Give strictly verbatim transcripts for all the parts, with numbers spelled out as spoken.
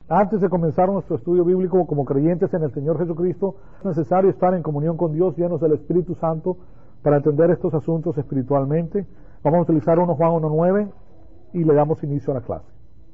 Antes de comenzar nuestro estudio bíblico como creyentes en el Señor Jesucristo, es necesario estar en comunión con Dios, llenos del Espíritu Santo, para entender estos asuntos espiritualmente. Vamos a utilizar primero Juan uno nueve y le damos inicio a la clase.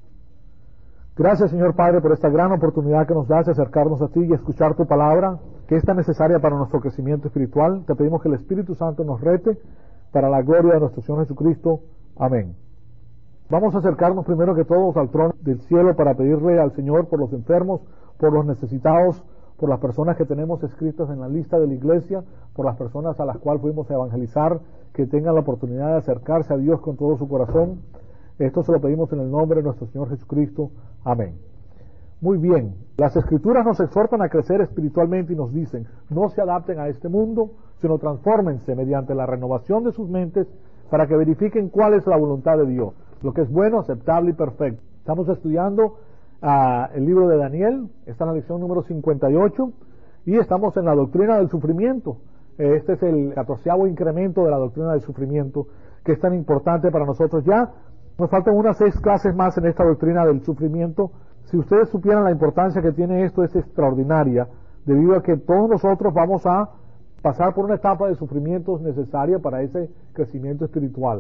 Gracias, Señor Padre, por esta gran oportunidad que nos das de acercarnos a ti y escuchar tu palabra, que es tan necesaria para nuestro crecimiento espiritual. Te pedimos que el Espíritu Santo nos rete para la gloria de nuestro Señor Jesucristo. Amén. Vamos a acercarnos primero que todos al trono del cielo para pedirle al Señor por los enfermos, por los necesitados, por las personas que tenemos escritas en la lista de la iglesia, por las personas a las cuales fuimos a evangelizar, que tengan la oportunidad de acercarse a Dios con todo su corazón. Esto se lo pedimos en el nombre de nuestro Señor Jesucristo. Amén. Muy bien, las Escrituras nos exhortan a crecer espiritualmente y nos dicen, no se adapten a este mundo, sino transfórmense mediante la renovación de sus mentes para que verifiquen cuál es la voluntad de Dios, lo que es bueno, aceptable y perfecto. Estamos estudiando uh, el libro de Daniel, está en la lección número cincuenta y ocho, y estamos en la doctrina del sufrimiento. Este es el catorceavo incremento de la doctrina del sufrimiento, que es tan importante para nosotros. Ya nos faltan unas seis clases más en esta doctrina del sufrimiento. Si ustedes supieran la importancia que tiene esto, es extraordinaria, debido a que todos nosotros vamos a pasar por una etapa de sufrimientos necesaria para ese crecimiento espiritual.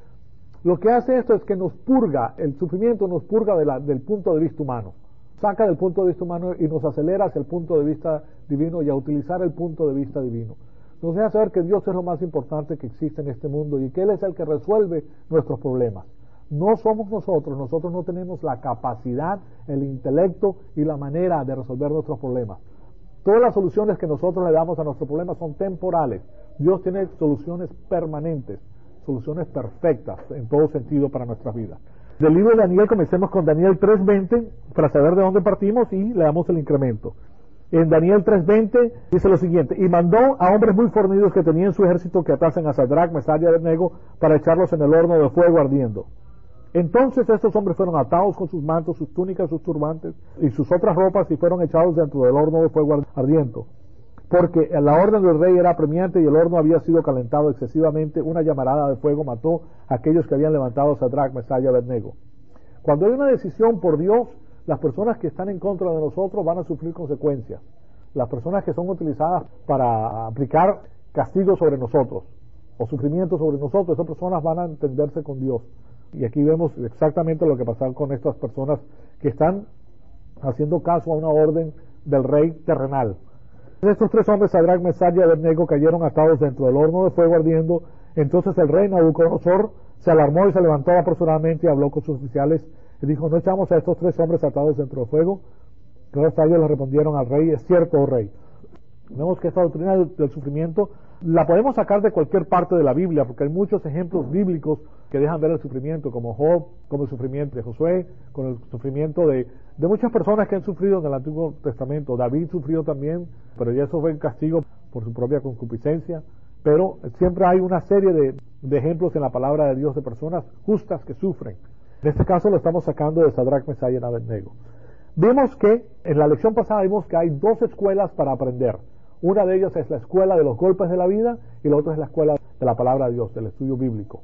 Lo que hace esto es que nos purga, el sufrimiento nos purga de la, del punto de vista humano, saca del punto de vista humano y nos acelera hacia el punto de vista divino y a utilizar el punto de vista divino. Nos deja saber que Dios es lo más importante que existe en este mundo y que Él es el que resuelve nuestros problemas. No somos nosotros, nosotros no tenemos la capacidad, el intelecto y la manera de resolver nuestros problemas. Todas las soluciones que nosotros le damos a nuestros problemas son temporales. Dios tiene soluciones permanentes, soluciones perfectas en todo sentido para nuestras vidas. Del libro de Daniel comencemos con Daniel tres veinte para saber de dónde partimos y le damos el incremento. En Daniel tres veinte dice lo siguiente: y mandó a hombres muy fornidos que tenían su ejército que atasen a Sadrach, Mesach y Abednego para echarlos en el horno de fuego ardiendo. Entonces estos hombres fueron atados con sus mantos, sus túnicas, sus turbantes y sus otras ropas y fueron echados dentro del horno de fuego ardiendo. Porque la orden del rey era apremiante y el horno había sido calentado excesivamente. Una llamarada de fuego mató a aquellos que habían levantado Sadrach, Mesach y Abednego. Cuando hay una decisión por Dios, las personas que están en contra de nosotros van a sufrir consecuencias. Las personas que son utilizadas para aplicar castigos sobre nosotros o sufrimiento sobre nosotros, esas personas van a entenderse con Dios. Y aquí vemos exactamente lo que pasa con estas personas que están haciendo caso a una orden del rey terrenal. Estos tres hombres, Sadrach, Mesach y Abednego, cayeron atados dentro del horno de fuego ardiendo. Entonces el rey Nabucodonosor se alarmó y se levantó apresuradamente y habló con sus oficiales y dijo: ¿no echamos a estos tres hombres atados dentro del fuego? Todos ellos le respondieron al rey: es cierto, oh rey. Vemos que esta doctrina del, del sufrimiento la podemos sacar de cualquier parte de la Biblia, porque hay muchos ejemplos bíblicos que dejan ver el sufrimiento, como Job, como el sufrimiento de Josué, con el sufrimiento de, de muchas personas que han sufrido en el Antiguo Testamento. David sufrió también, pero ya eso fue en castigo por su propia concupiscencia. Pero siempre hay una serie de, de ejemplos en la palabra de Dios de personas justas que sufren. En este caso lo estamos sacando de Sadrach, Mesach y Abednego. Vimos que en la lección pasada vimos que hay dos escuelas para aprender. Una de ellas es la escuela de los golpes de la vida y la otra es la escuela de la palabra de Dios, del estudio bíblico.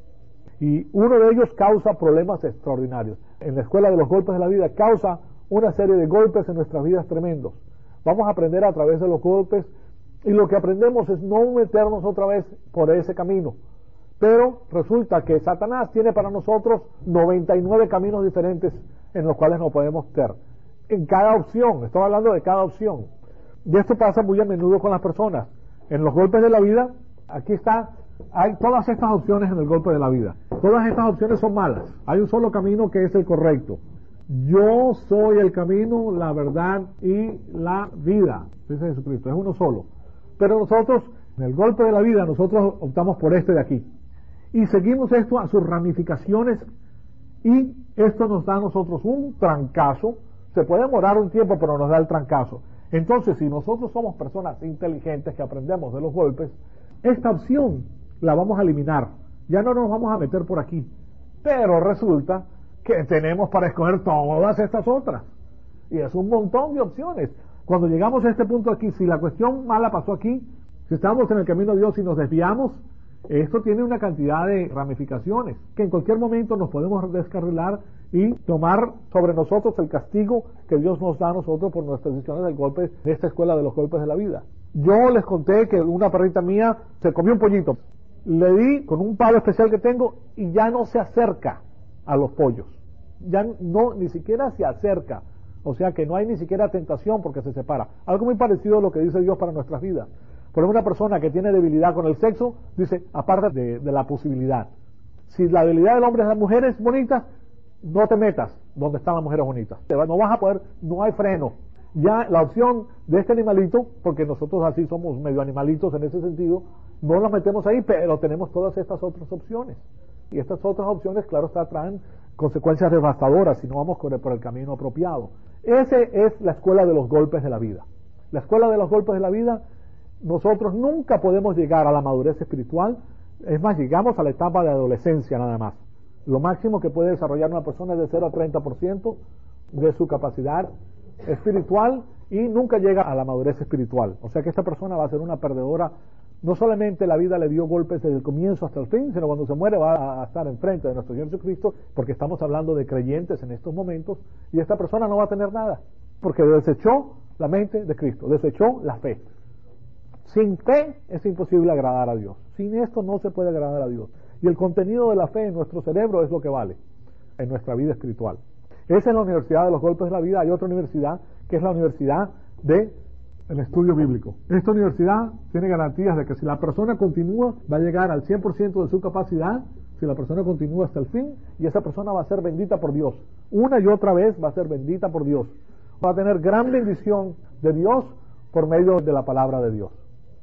Y uno de ellos causa problemas extraordinarios. En la escuela de los golpes de la vida causa una serie de golpes en nuestras vidas tremendos. Vamos a aprender a través de los golpes y lo que aprendemos es no meternos otra vez por ese camino. Pero resulta que Satanás tiene para nosotros noventa y nueve caminos diferentes en los cuales nos podemos meter. En cada opción, estoy hablando de cada opción. Y esto pasa muy a menudo con las personas. En los golpes de la vida, aquí está, hay todas estas opciones en el golpe de la vida. Todas estas opciones son malas. Hay un solo camino que es el correcto. Yo soy el camino, la verdad y la vida, dice Jesucristo. Es uno solo. Pero nosotros, en el golpe de la vida, nosotros optamos por este de aquí. Y seguimos esto a sus ramificaciones y esto nos da a nosotros un trancazo. Se puede demorar un tiempo, pero nos da el trancazo. Entonces, si nosotros somos personas inteligentes que aprendemos de los golpes, esta opción la vamos a eliminar. Ya no nos vamos a meter por aquí. Pero resulta que tenemos para escoger todas estas otras. Y es un montón de opciones. Cuando llegamos a este punto aquí, si la cuestión mala pasó aquí, si estamos en el camino de Dios y nos desviamos, Esto tiene una cantidad de ramificaciones que en cualquier momento nos podemos descarrilar y tomar sobre nosotros el castigo que Dios nos da a nosotros por nuestras decisiones del golpe de esta escuela de los golpes de la vida. Yo les conté que una perrita mía se comió un pollito. Le di con un palo especial que tengo y ya no se acerca a los pollos. Ya no, ni siquiera se acerca. O sea que no hay ni siquiera tentación porque se separa. Algo muy parecido a lo que dice Dios para nuestras vidas. Por ejemplo, una persona que tiene debilidad con el sexo, dice, aparte de, de la posibilidad. Si la debilidad del hombre es las mujeres bonitas, no te metas donde están las mujeres bonitas. No vas a poder, no hay freno. Ya la opción de este animalito, porque nosotros así somos medio animalitos en ese sentido, no los metemos ahí, pero tenemos todas estas otras opciones. Y estas otras opciones, claro está, traen consecuencias devastadoras si no vamos por el, por el camino apropiado. Esa es la escuela de los golpes de la vida. La escuela de los golpes de la vida, nosotros nunca podemos llegar a la madurez espiritual. Es más, llegamos a la etapa de adolescencia nada más. Lo máximo que puede desarrollar una persona es de cero a treinta por ciento de su capacidad espiritual y nunca llega a la madurez espiritual. O sea que esta persona va a ser una perdedora. No solamente la vida le dio golpes desde el comienzo hasta el fin, sino cuando se muere va a estar enfrente de nuestro Señor Jesucristo, porque estamos hablando de creyentes en estos momentos, y esta persona no va a tener nada, porque desechó la mente de Cristo, desechó la fe. Sin fe es imposible agradar a Dios. Sin esto no se puede agradar a Dios. Y el contenido de la fe en nuestro cerebro es lo que vale en nuestra vida espiritual. Esa es la universidad de los golpes de la vida. Hay otra universidad que es la universidad de el estudio bíblico. Esta universidad tiene garantías de que si la persona continúa va a llegar al cien por ciento de su capacidad, si la persona continúa hasta el fin, y esa persona va a ser bendita por Dios. Una y otra vez va a ser bendita por Dios. Va a tener gran bendición de Dios por medio de la palabra de Dios.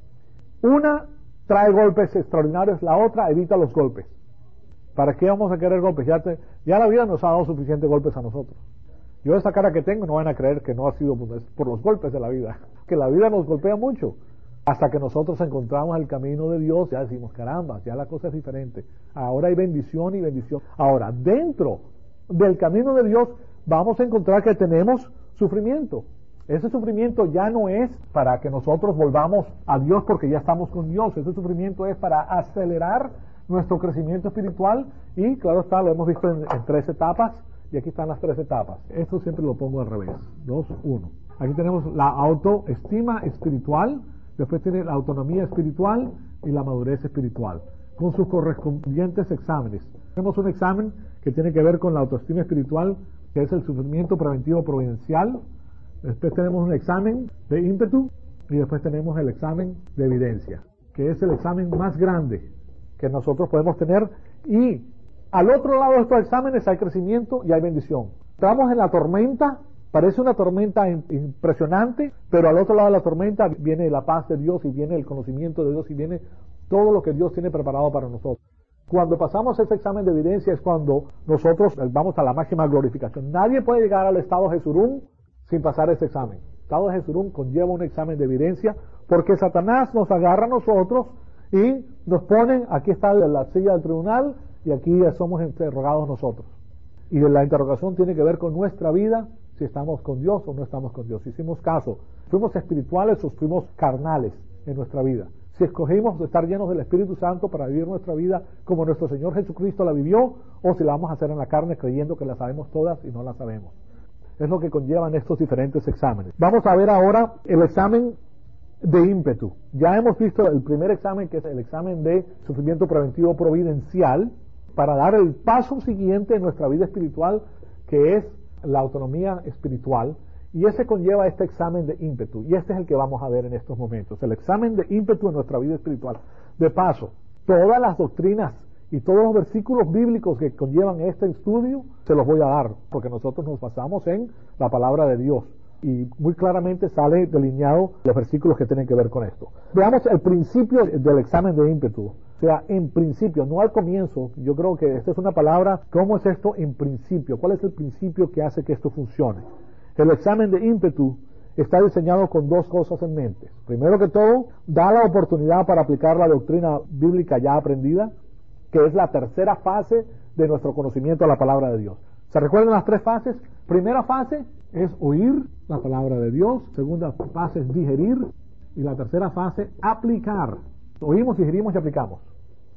Una trae golpes extraordinarios, la otra evita los golpes. ¿Para qué vamos a querer golpes? Ya, te, ya la vida nos ha dado suficientes golpes a nosotros. Yo esa cara que tengo no van a creer que no ha sido por los golpes de la vida. Que la vida nos golpea mucho. Hasta que nosotros encontramos el camino de Dios, ya decimos, caramba, ya la cosa es diferente. Ahora hay bendición y bendición. Ahora, dentro del camino de Dios vamos a encontrar que tenemos sufrimiento. Ese sufrimiento ya no es para que nosotros volvamos a Dios porque ya estamos con Dios. Ese sufrimiento es para acelerar nuestro crecimiento espiritual y, claro está, lo hemos visto en, en tres etapas y aquí están las tres etapas. Esto siempre lo pongo al revés. Dos, uno. Aquí tenemos la autoestima espiritual, después tiene la autonomía espiritual y la madurez espiritual, con sus correspondientes exámenes. Tenemos un examen que tiene que ver con la autoestima espiritual, que es el sufrimiento preventivo providencial. Después tenemos un examen de ímpetu y después tenemos el examen de evidencia, que es el examen más grande que nosotros podemos tener. Y al otro lado de estos exámenes hay crecimiento y hay bendición. Estamos en la tormenta, parece una tormenta impresionante, pero al otro lado de la tormenta viene la paz de Dios y viene el conocimiento de Dios y viene todo lo que Dios tiene preparado para nosotros. Cuando pasamos ese examen de evidencia es cuando nosotros vamos a la máxima glorificación. Nadie puede llegar al estado Jesurum sin pasar ese examen. El estado de Jesurum conlleva un examen de evidencia porque Satanás nos agarra a nosotros y nos ponen, aquí está la silla del tribunal y aquí somos interrogados nosotros. Y la interrogación tiene que ver con nuestra vida, si estamos con Dios o no estamos con Dios. Si hicimos caso, fuimos espirituales o fuimos carnales en nuestra vida. Si escogimos estar llenos del Espíritu Santo para vivir nuestra vida como nuestro Señor Jesucristo la vivió, o si la vamos a hacer en la carne creyendo que la sabemos todas y no la sabemos. Es lo que conllevan estos diferentes exámenes. Vamos a ver ahora el examen de ímpetu. Ya hemos visto el primer examen, que es el examen de sufrimiento preventivo providencial, para dar el paso siguiente en nuestra vida espiritual, que es la autonomía espiritual, y ese conlleva este examen de ímpetu, y este es el que vamos a ver en estos momentos, el examen de ímpetu en nuestra vida espiritual. De paso, todas las doctrinas y todos los versículos bíblicos que conllevan este estudio, se los voy a dar, porque nosotros nos basamos en la palabra de Dios, y muy claramente sale delineado los versículos que tienen que ver con esto. Veamos el principio del examen de ímpetu. O sea, en principio, no al comienzo. Yo creo que esta es una palabra. ¿Cómo es esto en principio? ¿Cuál es el principio que hace que esto funcione? El examen de ímpetu está diseñado con dos cosas en mente. Primero que todo, da la oportunidad para aplicar la doctrina bíblica ya aprendida, que es la tercera fase de nuestro conocimiento de la palabra de Dios. ¿Se recuerdan las tres fases? Primera fase es oír la palabra de Dios. Segunda fase es digerir. Y la tercera fase, aplicar. Oímos, digerimos y aplicamos.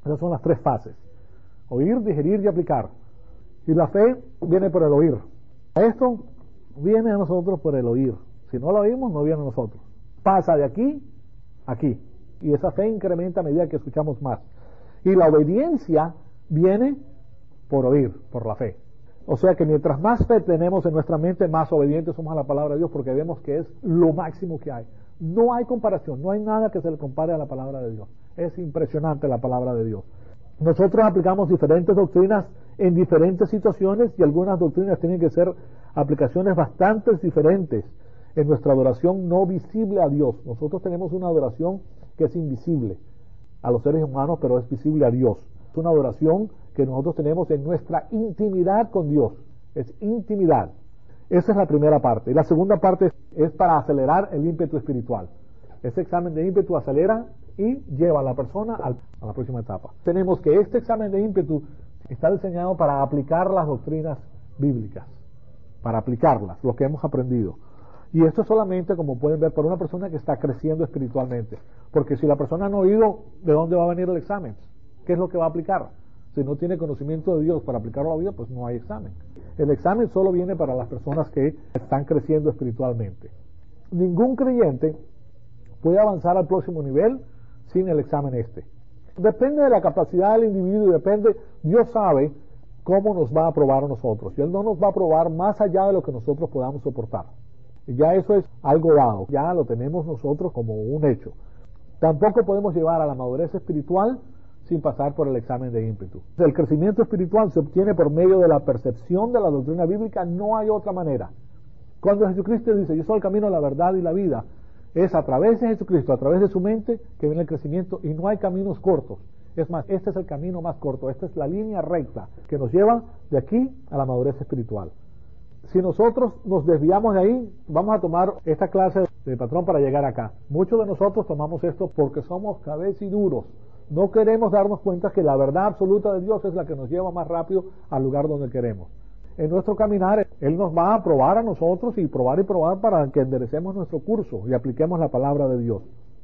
Esas son las tres fases: oír, digerir y aplicar. Y la fe viene por el oír. Esto viene a nosotros por el oír. Si no lo oímos, no viene a nosotros. Pasa de aquí a aquí. Y esa fe incrementa a medida que escuchamos más. Y la obediencia viene por oír, por la fe. O sea que mientras más fe tenemos en nuestra mente, más obedientes somos a la palabra de Dios, porque vemos que es lo máximo que hay. No hay comparación, no hay nada que se le compare a la palabra de Dios. Es impresionante la palabra de Dios. Nosotros aplicamos diferentes doctrinas en diferentes situaciones, y algunas doctrinas tienen que ser aplicaciones bastante diferentes en nuestra adoración no visible a Dios. Nosotros tenemos una adoración que es invisible a los seres humanos, pero es visible a Dios. Es una adoración que nosotros tenemos en nuestra intimidad con Dios. Es intimidad. Esa es la primera parte. Y la segunda parte es para acelerar el ímpetu espiritual. Ese examen de ímpetu acelera y lleva a la persona a la próxima etapa. Tenemos que este examen de ímpetu está diseñado para aplicar las doctrinas bíblicas, para aplicarlas, lo que hemos aprendido. Y esto es solamente, como pueden ver, para una persona que está creciendo espiritualmente. Porque si la persona no ha oído, ¿de dónde va a venir el examen? ¿Qué es lo que va a aplicar? Si no tiene conocimiento de Dios para aplicarlo a la vida, pues no hay examen. El examen solo viene para las personas que están creciendo espiritualmente. Ningún creyente puede avanzar al próximo nivel sin el examen este. Depende de la capacidad del individuo y depende, Dios sabe cómo nos va a probar a nosotros. Y Él no nos va a probar más allá de lo que nosotros podamos soportar. Y ya eso es algo dado, ya lo tenemos nosotros como un hecho. Tampoco podemos llevar a la madurez espiritual sin pasar por el examen de ímpetu. El crecimiento espiritual se obtiene por medio de la percepción de la doctrina bíblica, no hay otra manera. Cuando Jesucristo dice, yo soy el camino, la verdad y la vida, es a través de Jesucristo, a través de su mente, que viene el crecimiento, y no hay caminos cortos. Es más, este es el camino más corto, esta es la línea recta que nos lleva de aquí a la madurez espiritual. Si nosotros nos desviamos de ahí, vamos a tomar esta clase de patrón para llegar acá. Muchos de nosotros tomamos esto porque somos cabeciduros. No queremos darnos cuenta que la verdad absoluta de Dios es la que nos lleva más rápido al lugar donde queremos. En nuestro caminar, Él nos va a probar a nosotros y probar y probar para que enderecemos nuestro curso y apliquemos la palabra de Dios.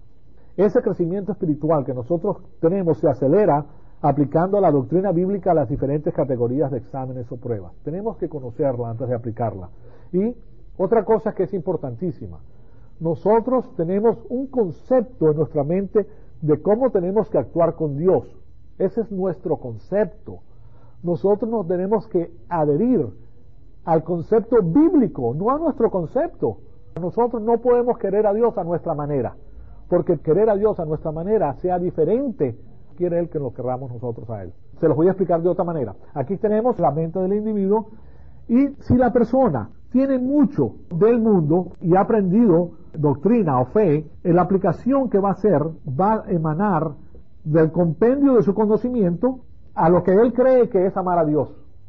Ese crecimiento espiritual que nosotros tenemos se acelera aplicando la doctrina bíblica a las diferentes categorías de exámenes o pruebas. Tenemos que conocerla antes de aplicarla. Y otra cosa que es importantísima, nosotros tenemos un concepto en nuestra mente de cómo tenemos que actuar con Dios. Ese es nuestro concepto. Nosotros nos tenemos que adherir al concepto bíblico, no a nuestro concepto. Nosotros no podemos querer a Dios a nuestra manera, porque querer a Dios a nuestra manera sea diferente, quiere Él que lo querramos nosotros a Él. Se los voy a explicar de otra manera. Aquí tenemos la mente del individuo, y si la persona tiene mucho del mundo y ha aprendido doctrina o fe, la aplicación que va a hacer va a emanar del compendio de su conocimiento a lo que él cree que es amar a Dios.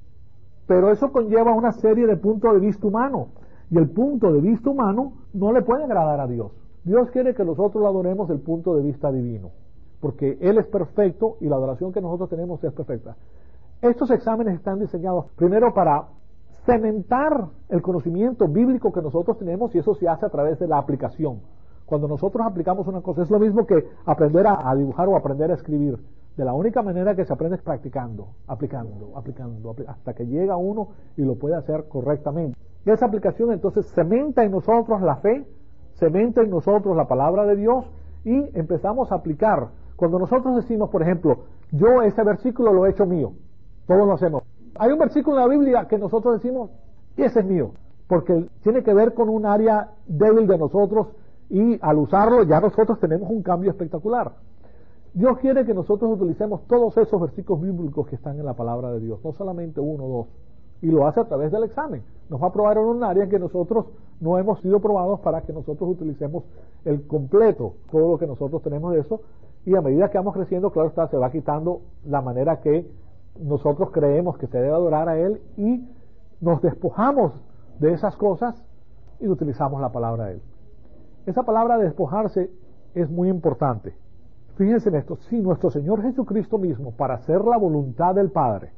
Pero eso conlleva una serie de puntos de vista humano, y el punto de vista humano no le puede agradar a Dios. Dios quiere que nosotros lo adoremos del punto de vista divino, porque Él es perfecto y la adoración que nosotros tenemos es perfecta. Estos exámenes están diseñados primero para cementar el conocimiento bíblico que nosotros tenemos, y eso se hace a través de la aplicación. Cuando nosotros aplicamos una cosa, es lo mismo que aprender a, a dibujar o aprender a escribir. De la única manera que se aprende es practicando, aplicando, aplicando, apl- hasta que llega uno y lo puede hacer correctamente. Y esa aplicación entonces cementa en nosotros la fe, cementa en nosotros la palabra de Dios, y empezamos a aplicar. Cuando nosotros decimos, por ejemplo, yo ese versículo lo he hecho mío, todos lo hacemos. Hay un versículo en la Biblia que nosotros decimos, ese es mío, porque tiene que ver con un área débil de nosotros, y al usarlo ya nosotros tenemos un cambio espectacular. Dios quiere que nosotros utilicemos todos esos versículos bíblicos que están en la palabra de Dios, no solamente uno o dos, y lo hace a través del examen. Nos va a probar en un área en que nosotros no hemos sido probados, para que nosotros utilicemos el completo, todo lo que nosotros tenemos de eso, y a medida que vamos creciendo, claro está, se va quitando la manera que nosotros creemos que se debe adorar a Él, y nos despojamos de esas cosas y utilizamos la palabra de Él. Esa palabra de despojarse es muy importante. Fíjense en esto, si nuestro Señor Jesucristo mismo, para hacer la voluntad del Padre,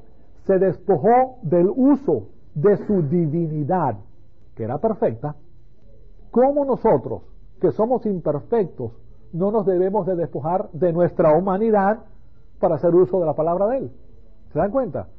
se despojó del uso de su divinidad, que era perfecta, ¿cómo nosotros, que somos imperfectos, no nos debemos de despojar de nuestra humanidad para hacer uso de la palabra de Él. ¿Se dan cuenta?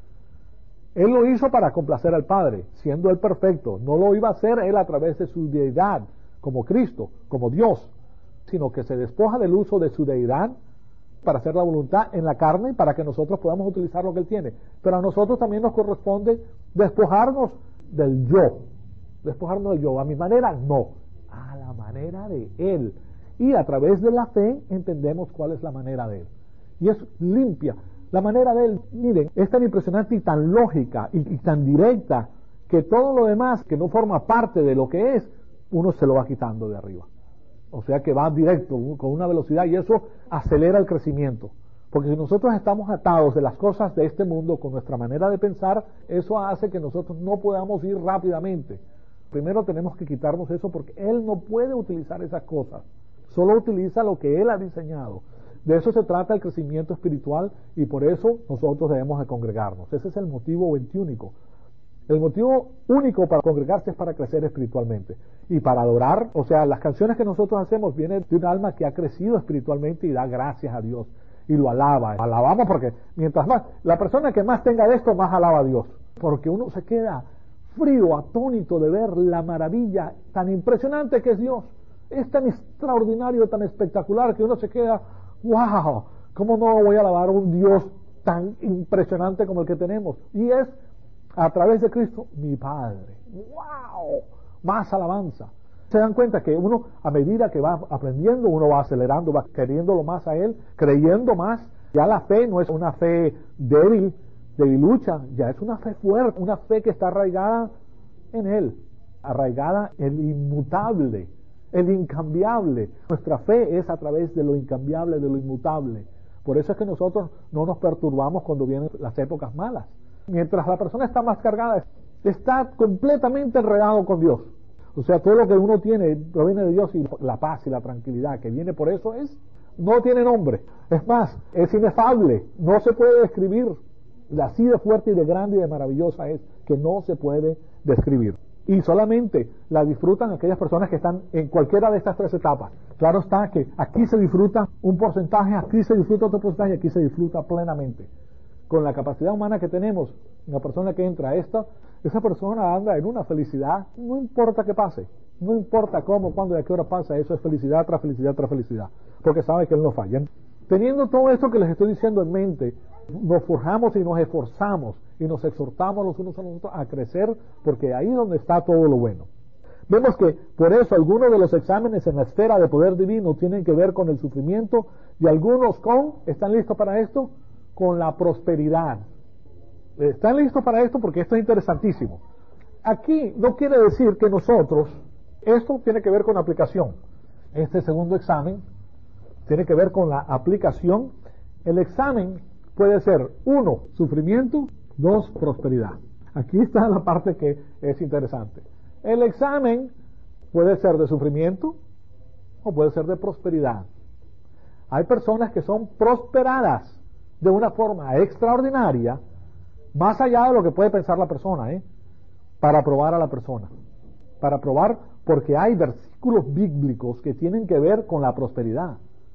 Él lo hizo para complacer al Padre, siendo Él perfecto. No lo iba a hacer Él a través de su deidad, como Cristo, como Dios, sino que se despoja del uso de su deidad para hacer la voluntad en la carne, para que nosotros podamos utilizar lo que Él tiene. Pero a nosotros también nos corresponde despojarnos del yo. Despojarnos del yo. A mi manera, no. A la manera de Él. Y a través de la fe entendemos cuál es la manera de Él. Y es limpia. La manera de Él, miren, es tan impresionante y tan lógica y, y tan directa que todo lo demás que no forma parte de lo que es, uno se lo va quitando de arriba. O sea que va directo, con una velocidad, y eso acelera el crecimiento. Porque si nosotros estamos atados de las cosas de este mundo con nuestra manera de pensar, eso hace que nosotros no podamos ir rápidamente. Primero tenemos que quitarnos eso porque Él no puede utilizar esas cosas. Solo utiliza lo que Él ha diseñado. De eso se trata el crecimiento espiritual y por eso nosotros debemos de congregarnos. Ese es el motivo veintiúnico. El motivo único para congregarse es para crecer espiritualmente y para adorar. O sea, las canciones que nosotros hacemos vienen de un alma que ha crecido espiritualmente y da gracias a Dios y lo alaba. Alabamos porque mientras más, la persona que más tenga de esto, más alaba a Dios. Porque uno se queda frío, atónito de ver la maravilla tan impresionante que es Dios. Es tan extraordinario, tan espectacular que uno se queda, wow, ¿cómo no voy a alabar a un Dios tan impresionante como el que tenemos? Y es a través de Cristo, mi Padre. ¡Wow! Más alabanza. Se dan cuenta que uno, a medida que va aprendiendo, uno va acelerando, va queriéndolo más a Él, creyendo más. Ya la fe no es una fe débil, debilucha, ya es una fe fuerte, una fe que está arraigada en Él, arraigada en el inmutable, el incambiable. Nuestra fe es a través de lo incambiable, de lo inmutable. Por eso es que nosotros no nos perturbamos cuando vienen las épocas malas. Mientras la persona está más cargada, está completamente enredado con Dios. O sea, todo lo que uno tiene proviene de Dios y la paz y la tranquilidad que viene por eso es, no tiene nombre. Es más, es inefable, no se puede describir. Así de fuerte y de grande y de maravillosa es que no se puede describir. Y solamente la disfrutan aquellas personas que están en cualquiera de estas tres etapas. Claro está que aquí se disfruta un porcentaje, aquí se disfruta otro porcentaje y aquí se disfruta plenamente. Con la capacidad humana que tenemos, una persona que entra a esta, esa persona anda en una felicidad, no importa qué pase, no importa cómo, cuándo y a qué hora pasa, eso es felicidad tras felicidad tras felicidad, porque sabe que Él no falla. Teniendo todo esto que les estoy diciendo en mente, nos forjamos y nos esforzamos y nos exhortamos los unos a los otros a crecer, porque ahí es donde está todo lo bueno. Vemos que por eso algunos de los exámenes en la esfera de poder divino tienen que ver con el sufrimiento y algunos con, ¿están listos para esto? Con la prosperidad. ¿Están listos para esto? Porque esto es interesantísimo. Aquí no quiere decir que nosotros, esto tiene que ver con aplicación. Este segundo examen tiene que ver con la aplicación. El examen puede ser, uno, sufrimiento, dos, prosperidad. Aquí está la parte que es interesante. El examen puede ser de sufrimiento o puede ser de prosperidad. Hay personas que son prosperadas de una forma extraordinaria, más allá de lo que puede pensar la persona, ¿eh? para probar a la persona. Para probar, porque hay versículos bíblicos que tienen que ver con la prosperidad.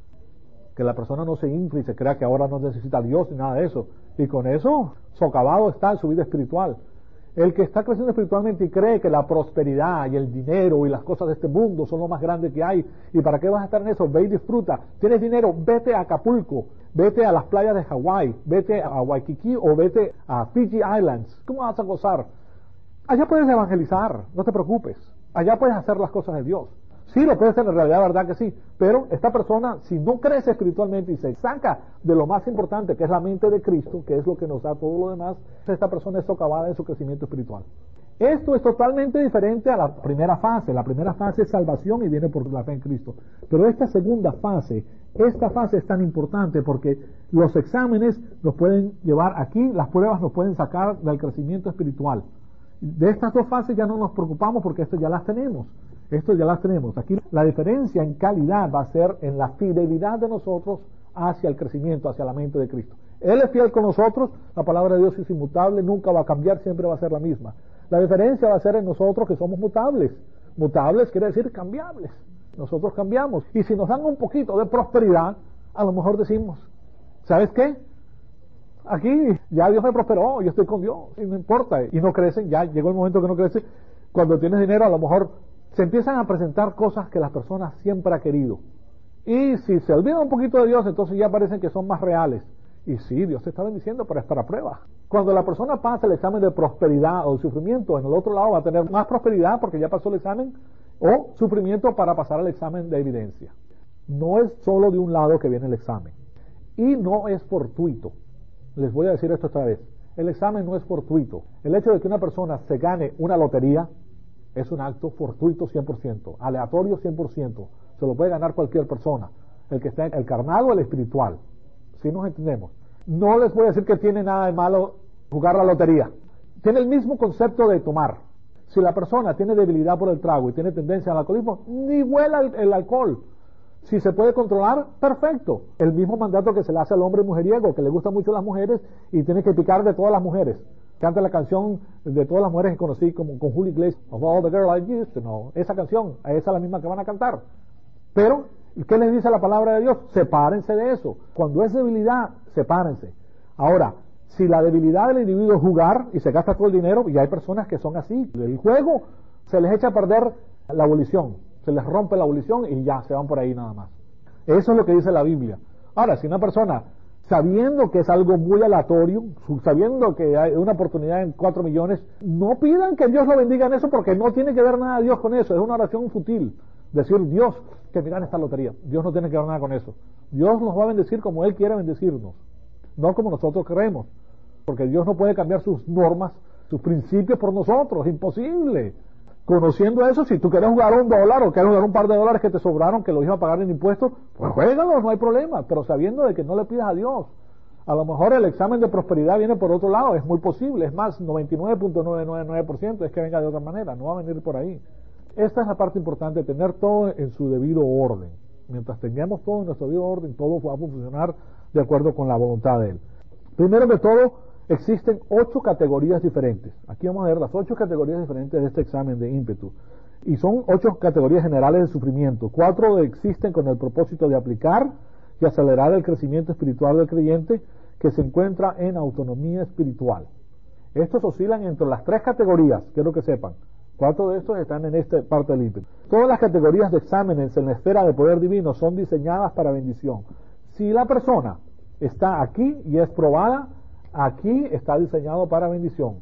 Que la persona no se infle y se crea que ahora no necesita a Dios ni nada de eso. Y con eso, socavado está en su vida espiritual. El que está creciendo espiritualmente y cree que la prosperidad y el dinero y las cosas de este mundo son lo más grande que hay. ¿Y para qué vas a estar en eso? Ve y disfruta. ¿Tienes dinero? Vete a Acapulco. Vete a las playas de Hawái. Vete a Waikiki o vete a Fiji Islands. ¿Cómo vas a gozar? Allá puedes evangelizar. No te preocupes. Allá puedes hacer las cosas de Dios. Sí, lo puede hacer en realidad, verdad que sí, pero esta persona, si no crece espiritualmente y se saca de lo más importante, que es la mente de Cristo, que es lo que nos da todo lo demás, esta persona es socavada en su crecimiento espiritual. Esto es totalmente diferente a la primera fase. La primera fase es salvación y viene por la fe en Cristo. Pero esta segunda fase, esta fase es tan importante porque los exámenes nos pueden llevar aquí, las pruebas nos pueden sacar del crecimiento espiritual. De estas dos fases ya no nos preocupamos porque esto ya las tenemos. Esto ya las tenemos. Aquí la diferencia en calidad va a ser en la fidelidad de nosotros hacia el crecimiento, hacia la mente de Cristo. Él es fiel con nosotros, la palabra de Dios es inmutable, nunca va a cambiar, siempre va a ser la misma. La diferencia va a ser en nosotros que somos mutables. Mutables quiere decir cambiables. Nosotros cambiamos. Y si nos dan un poquito de prosperidad, a lo mejor decimos, ¿sabes qué? aquí ya Dios me prosperó, yo estoy con Dios, y no importa, y no crecen, ya llegó el momento que no crece. Cuando tienes dinero, a lo mejor se empiezan a presentar cosas que las personas siempre han querido. Y si se olvida un poquito de Dios, entonces ya parecen que son más reales. Y sí, Dios te está bendiciendo, pero es para prueba. Cuando la persona pasa el examen de prosperidad o de sufrimiento, en el otro lado va a tener más prosperidad porque ya pasó el examen, o sufrimiento para pasar al examen de evidencia. No es solo de un lado que viene el examen. Y no es fortuito. Les voy a decir esto otra vez. El examen no es fortuito. El hecho de que una persona se gane una lotería es un acto fortuito cien por ciento, aleatorio cien por ciento. Se lo puede ganar cualquier persona, el que esté en el carnal o el espiritual. Si nos entendemos. No les voy a decir que tiene nada de malo jugar la lotería. Tiene el mismo concepto de tomar. Si la persona tiene debilidad por el trago y tiene tendencia al alcoholismo, ni huela el, el alcohol. Si se puede controlar, perfecto. El mismo mandato que se le hace al hombre mujeriego, que le gustan mucho las mujeres y tiene que picar de todas las mujeres. Canta la canción de todas las mujeres que conocí como con Julio Iglesias, Of All the Girls I Used to Know. Esa canción, esa es la misma que van a cantar. Pero, ¿qué les dice la palabra de Dios? Sepárense de eso. Cuando es debilidad, sepárense. Ahora, si la debilidad del individuo es jugar y se gasta todo el dinero, y hay personas que son así, el juego se les echa a perder la abolición, se les rompe la abolición y ya, se van por ahí nada más. Eso es lo que dice la Biblia. Ahora, si una persona, sabiendo que es algo muy aleatorio, sabiendo que hay una oportunidad en cuatro millones, no pidan que Dios lo bendiga en eso porque no tiene que ver nada Dios con eso, es una oración fútil. Decir, Dios, que me gane esta lotería. Dios no tiene que ver nada con eso. Dios nos va a bendecir como Él quiere bendecirnos, no como nosotros creemos, porque Dios no puede cambiar sus normas, sus principios por nosotros, es imposible. Conociendo eso, si tú quieres jugar un dólar o quieres jugar un par de dólares que te sobraron, que lo ibas a pagar en impuestos, pues juégalos, no hay problema, pero sabiendo de que no le pidas a Dios. A lo mejor el examen de prosperidad viene por otro lado, es muy posible, es más, noventa y nueve punto novecientos noventa y nueve por ciento es que venga de otra manera, no va a venir por ahí. Esta es la parte importante, tener todo en su debido orden. Mientras tengamos todo en nuestro debido orden, todo va a funcionar de acuerdo con la voluntad de Él. Primero que todo, existen ocho categorías diferentes. Aquí vamos a ver las ocho categorías diferentes de este examen de ímpetu. Y son ocho categorías generales de sufrimiento. Cuatro existen con el propósito de aplicar y acelerar el crecimiento espiritual del creyente que se encuentra en autonomía espiritual. Estos oscilan entre las tres categorías, quiero que sepan. Cuatro de estos están en esta parte del ímpetu. Todas las categorías de exámenes en la esfera de poder divino son diseñadas para bendición. Si la persona está aquí y es probada, aquí está diseñado para bendición.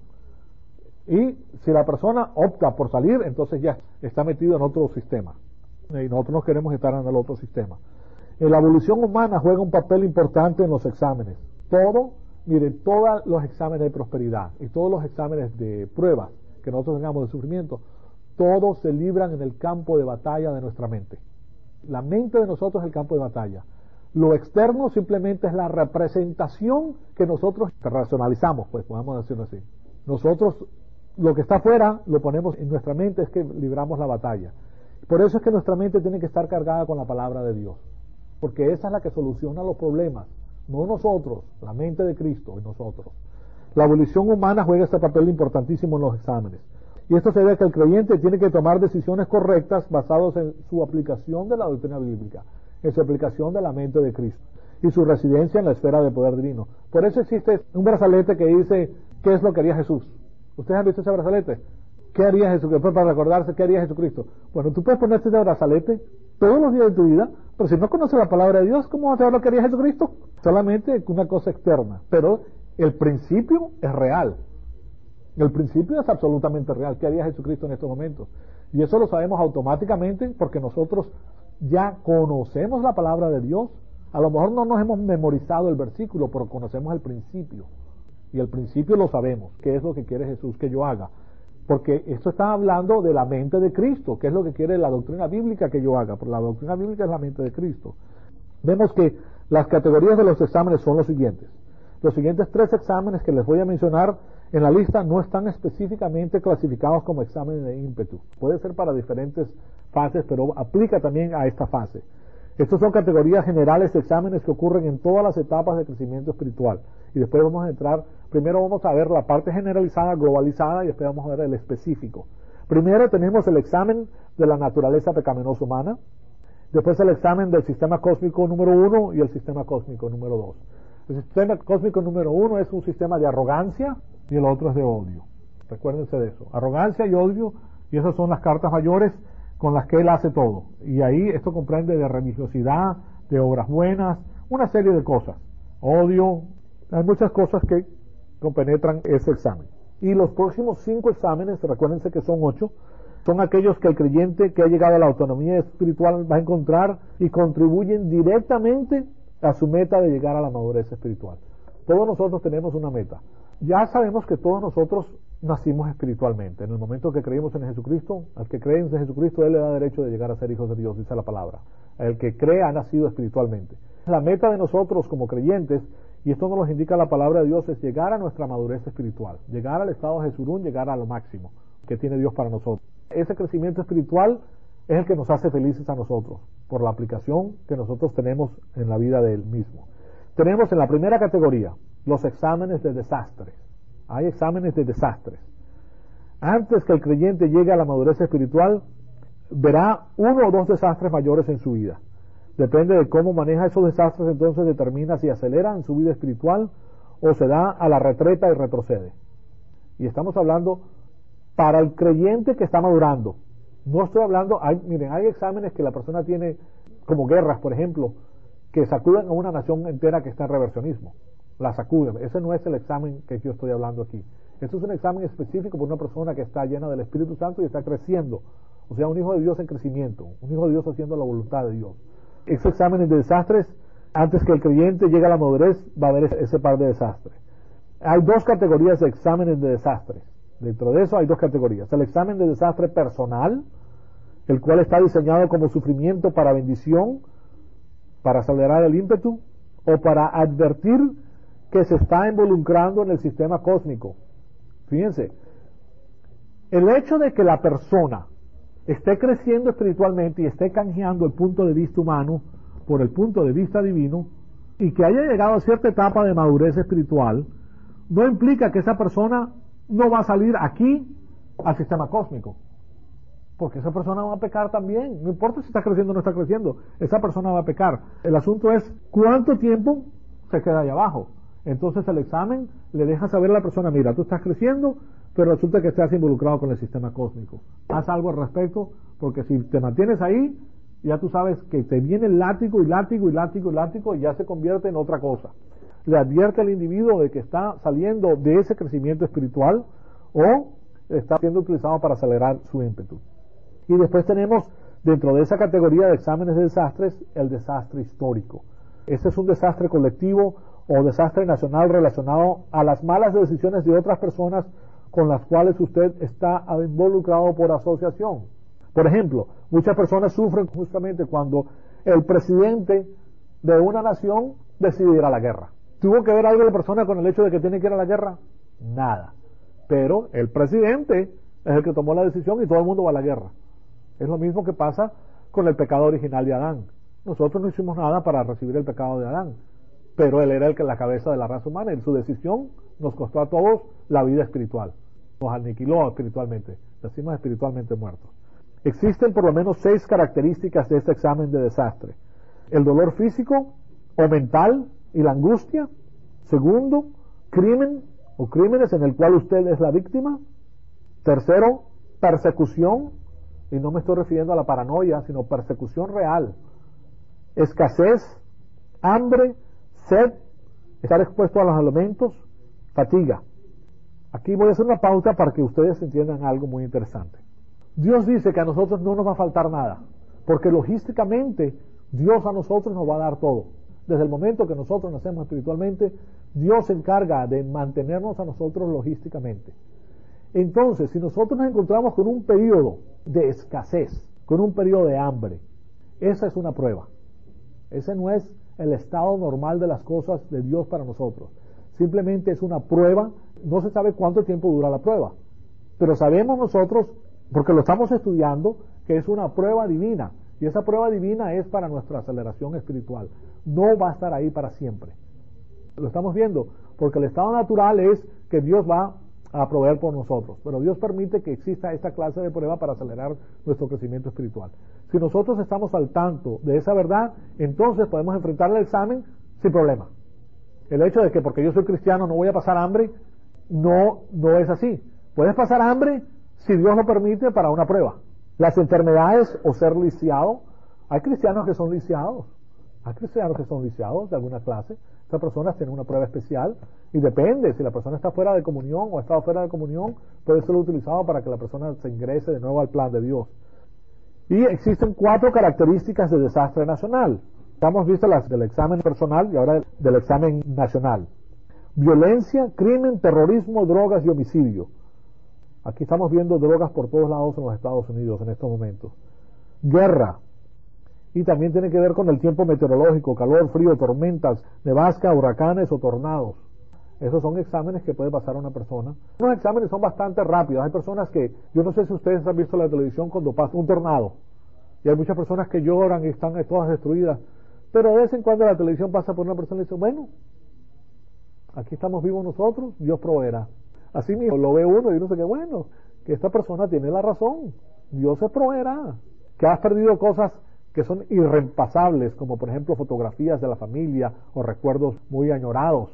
Y si la persona opta por salir, entonces ya está metido en otro sistema. Y nosotros no queremos estar en el otro sistema. En la evolución humana juega un papel importante en los exámenes. Todo, miren, todos los exámenes de prosperidad y todos los exámenes de pruebas que nosotros tengamos de sufrimiento, todos se libran en el campo de batalla de nuestra mente. La mente de nosotros es el campo de batalla. Lo externo simplemente es la representación que nosotros racionalizamos, pues podemos decirlo así. Nosotros, lo que está afuera, lo ponemos en nuestra mente, es que libramos la batalla. Por eso es que nuestra mente tiene que estar cargada con la palabra de Dios, porque esa es la que soluciona los problemas, no nosotros, la mente de Cristo en nosotros. La evolución humana juega este papel importantísimo en los exámenes. Y esto se debe a que el creyente tiene que tomar decisiones correctas basadas en su aplicación de la doctrina bíblica, en su aplicación de la mente de Cristo y su residencia en la esfera de poder divino. Por eso existe un brazalete que dice, ¿qué es lo que haría Jesús? ¿Ustedes han visto ese brazalete? ¿Qué haría Jesucristo? Para recordarse, ¿qué haría Jesucristo? Bueno, tú puedes ponerte ese brazalete todos los días de tu vida, pero si no conoces la palabra de Dios, ¿cómo vas a saber lo que haría Jesucristo? Solamente una cosa externa, pero el principio es real. El principio es absolutamente real. ¿Qué haría Jesucristo en estos momentos? Y eso lo sabemos automáticamente porque nosotros ya conocemos la palabra de Dios. A lo mejor no nos hemos memorizado el versículo, pero conocemos el principio. Y el principio lo sabemos. ¿Qué es lo que quiere Jesús que yo haga? Porque esto está hablando de la mente de Cristo. ¿Qué es lo que quiere la doctrina bíblica que yo haga? Porque la doctrina bíblica es la mente de Cristo. Vemos que las categorías de los exámenes son los siguientes. Los siguientes tres exámenes que les voy a mencionar en la lista no están específicamente clasificados como exámenes de ímpetu. Puede ser para diferentes fases, pero aplica también a esta fase. Estas son categorías generales de exámenes que ocurren en todas las etapas de crecimiento espiritual. Y después vamos a entrar, primero vamos a ver la parte generalizada, globalizada, y después vamos a ver el específico. Primero tenemos el examen de la naturaleza pecaminosa humana. Después el examen del sistema cósmico número uno y el sistema cósmico número dos. El sistema cósmico número uno es un sistema de arrogancia y el otro es de odio. Recuérdense de eso. Arrogancia y odio, y esas son las cartas mayores con las que él hace todo. Y ahí esto comprende de religiosidad, de obras buenas, una serie de cosas. Odio, hay muchas cosas que compenetran ese examen. Y los próximos cinco exámenes, recuérdense que son ocho, son aquellos que el creyente que ha llegado a la autonomía espiritual va a encontrar y contribuyen directamente a su meta de llegar a la madurez espiritual. Todos nosotros tenemos una meta. Ya sabemos que todos nosotros nacimos espiritualmente. En el momento que creímos en Jesucristo, al que cree en Jesucristo, Él le da derecho de llegar a ser hijos de Dios, dice la palabra. El que cree ha nacido espiritualmente. La meta de nosotros como creyentes, y esto nos lo indica la palabra de Dios, es llegar a nuestra madurez espiritual, llegar al estado de Jesurún, llegar a lo máximo que tiene Dios para nosotros. Ese crecimiento espiritual es el que nos hace felices a nosotros, por la aplicación que nosotros tenemos en la vida de Él mismo. Tenemos en la primera categoría los exámenes de desastres. Hay exámenes de desastres. Antes que el creyente llegue a la madurez espiritual, verá uno o dos desastres mayores en su vida. Depende de cómo maneja esos desastres, entonces determina si acelera en su vida espiritual o se da a la retreta y retrocede. Y estamos hablando para el creyente que está madurando. No estoy hablando, hay, miren, hay exámenes que la persona tiene, como guerras, por ejemplo, que sacuden a una nación entera que está en reversionismo. La sacuden. Ese no es el examen que yo estoy hablando aquí. Este es un examen específico por una persona que está llena del Espíritu Santo y está creciendo. O sea, un hijo de Dios en crecimiento, un hijo de Dios haciendo la voluntad de Dios. Ese examen de desastres, antes que el creyente llegue a la madurez, va a haber ese par de desastres. Hay dos categorías de exámenes de desastres. Dentro de eso hay dos categorías. El examen de desastre personal, el cual está diseñado como sufrimiento para bendición, para acelerar el ímpetu, o para advertir que se está involucrando en el sistema cósmico. Fíjense, el hecho de que la persona esté creciendo espiritualmente y esté canjeando el punto de vista humano por el punto de vista divino, y que haya llegado a cierta etapa de madurez espiritual, no implica que esa persona no va a salir aquí al sistema cósmico, porque esa persona va a pecar también. No importa si está creciendo o no está creciendo, esa persona va a pecar. El asunto es cuánto tiempo se queda ahí abajo. Entonces el examen le deja saber a la persona: mira, tú estás creciendo, pero resulta que estás involucrado con el sistema cósmico. Haz algo al respecto, porque si te mantienes ahí, ya tú sabes que te viene el látigo y látigo y látigo y látigo y ya se convierte en otra cosa. Le advierte al individuo de que está saliendo de ese crecimiento espiritual o está siendo utilizado para acelerar su ímpetu. Y después tenemos, dentro de esa categoría de exámenes de desastres, el desastre histórico. Este es un desastre colectivo o desastre nacional relacionado a las malas decisiones de otras personas con las cuales usted está involucrado por asociación. Por ejemplo, muchas personas sufren justamente cuando el presidente de una nación decide ir a la guerra. ¿Tuvo que ver algo la persona con el hecho de que tiene que ir a la guerra? Nada. Pero el presidente es el que tomó la decisión y todo el mundo va a la guerra. Es lo mismo que pasa con el pecado original de Adán. Nosotros no hicimos nada para recibir el pecado de Adán, pero él era el que la cabeza de la raza humana, y su decisión nos costó a todos la vida espiritual. Nos aniquiló espiritualmente, decimos espiritualmente muertos. Existen por lo menos seis características de este examen de desastre: el dolor físico o mental y la angustia. Segundo, crimen o crímenes en el cual usted es la víctima. Tercero, persecución, y no me estoy refiriendo a la paranoia, sino persecución real. Escasez, hambre, sed, estar expuesto a los alimentos, fatiga. Aquí voy a hacer una pausa para que ustedes entiendan algo muy interesante. Dios dice que a nosotros no nos va a faltar nada, porque logísticamente Dios a nosotros nos va a dar todo. Desde el momento que nosotros nacemos espiritualmente, Dios se encarga de mantenernos a nosotros logísticamente. Entonces, si nosotros nos encontramos con un periodo de escasez, con un periodo de hambre, esa es una prueba. Ese no es el estado normal de las cosas de Dios para nosotros. Simplemente es una prueba. No se sabe cuánto tiempo dura la prueba, pero sabemos nosotros, porque lo estamos estudiando, que es una prueba divina. Y esa prueba divina es para nuestra aceleración espiritual. No va a estar ahí para siempre. Lo estamos viendo, porque el estado natural es que Dios va a proveer por nosotros, pero Dios permite que exista esta clase de prueba para acelerar nuestro crecimiento espiritual. Si nosotros estamos al tanto de esa verdad, entonces podemos enfrentar el examen sin problema. El hecho de que porque yo soy cristiano no voy a pasar hambre, no, no es así. Puedes pasar hambre si Dios lo permite para una prueba. Las enfermedades o ser lisiado, hay cristianos que son lisiados, hay cristianos que son lisiados de alguna clase. Estas personas tienen una prueba especial y depende, si la persona está fuera de comunión o ha estado fuera de comunión, puede ser utilizado para que la persona se ingrese de nuevo al plan de Dios. Y existen cuatro características de desastre nacional. Hemos visto las del examen personal y ahora del examen nacional. Violencia, crimen, terrorismo, drogas y homicidio. Aquí estamos viendo drogas por todos lados en los Estados Unidos en estos momentos. Guerra. Y también tiene que ver con el tiempo meteorológico, calor, frío, tormentas, nevasca, huracanes o tornados. Esos son exámenes que puede pasar una persona. Los exámenes son bastante rápidos. Hay personas que, yo no sé si ustedes han visto la televisión cuando pasa un tornado. Y hay muchas personas que lloran y están todas destruidas. Pero de vez en cuando la televisión pasa por una persona y dice, bueno, aquí estamos vivos nosotros, Dios proveerá. Así mismo lo ve uno y uno se queda, bueno, que esta persona tiene la razón, Dios se proveerá. Que has perdido cosas que son irreemplazables, como por ejemplo fotografías de la familia o recuerdos muy añorados.